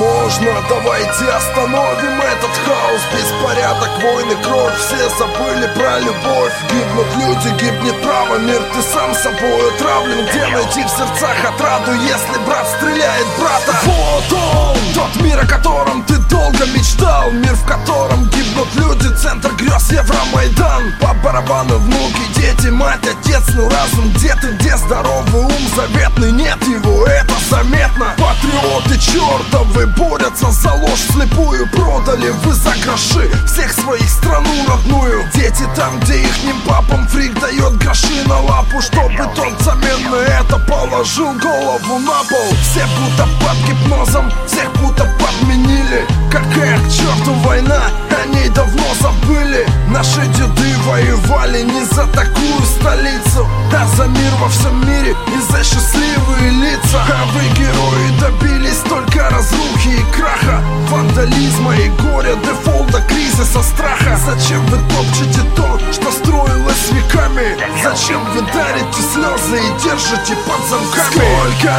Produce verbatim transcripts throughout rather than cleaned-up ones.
можно, давайте остановим этот хаос. Беспорядок, войны, кровь, все забыли про любовь. Гибнут люди, гибнет право, мир ты сам собой отравлен. Где найти в сердцах отраду, если брат стреляет брата? Вот он, тот мир, о котором ты долго мечтал. Мир, в котором гибнут люди, центр грез, Евромайдан. По барабану внуки, дети, мать, отец, ну разум где ты, где здоровый ум заветный? Нет его, это заметно. Патриоты чертовы борются за ложь слепую. Продали вы за гроши всех своих страну родную. Дети там, где ихним папам фрик дает гроши на лапу, чтобы тот взамен на это положил голову на пол. Все будто под гипнозом, всех будто подменили. Какая к черту война, о ней давно забыли. Наши деды воевали не за такую столицу, а за мир во всем мире и за счастливые лица. А вы, герои, добились только разрухи и краха, вандализма и горя, дефолта, кризиса, страха. Зачем вы топчете то, что строилось веками? Зачем вы дарите слезы и держите под замками? Сколько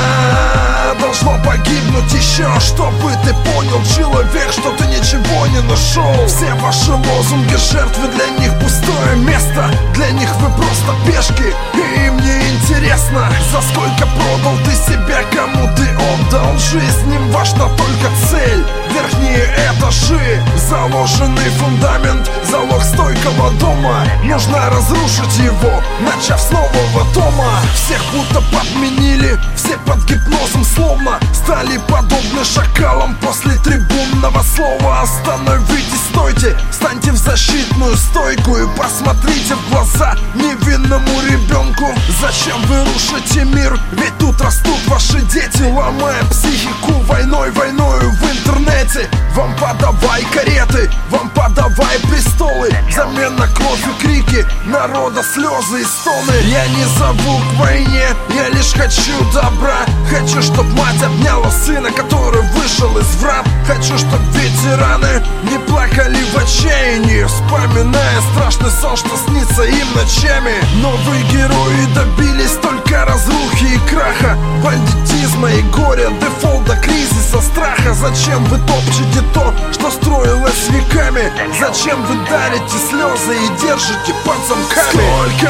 должно погибнуть еще, чтобы ты понял, человек, что ты ничего не нашел? Все ваши лозунги жертвы, для них пустое место. Для них вы просто пешки, и им не интересно, за сколько продал ты себя, кому ты отдал жизнь. Им важна только цель, верхние этажи. Заложенный фундамент, залог стойкого дома. Нужно разрушить его, начав с нового дома. Всех будто подменили, все под гипнозом словно стали подобны шакалам после трибунного слова. Остановитесь, стойте, встаньте в защитную стойку и посмотрите в глаза невинному ребенку. Зачем вы рушите мир? Ведь тут растут ваши дети, ломая психику войной, войною в интернете. Вам подавай кареты, вам подавай престолы, взамен на кровь и крики народа, слезы и стоны. Я не зову к войне, я лишь хочу добра. Хочу, чтоб мать обняла сына, который вышел из врат. Хочу, чтоб ветераны не плакали в отчаянии, вспоминая страшный сон, что снится им ночами. Но вы, герои, добились только разрухи и краха, бандитизма и горя, дефолта, кризиса, страха. Зачем вы топчете то, что строилось веками? Зачем вы дарите слезы и держите под замками? Сколько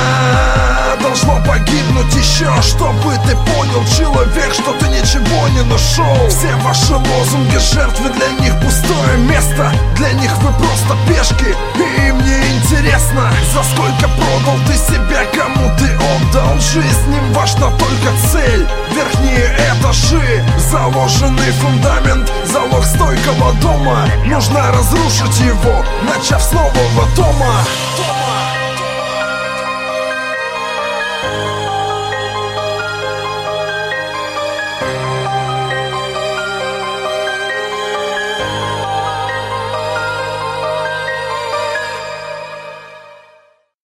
должно погибнуть еще, чтобы ты понял, человек, что ты ничего не нашел? Все ваши лозунги жертвы, для них пустое место. Для них вы просто пешки, и им не интересно, за сколько продал ты себя, кому ты отдал жизнь. Им важна только цель, верхние этажи. Заложенный фундамент, залог стойкого дома. Нужно разрушить его, начав с нового дома.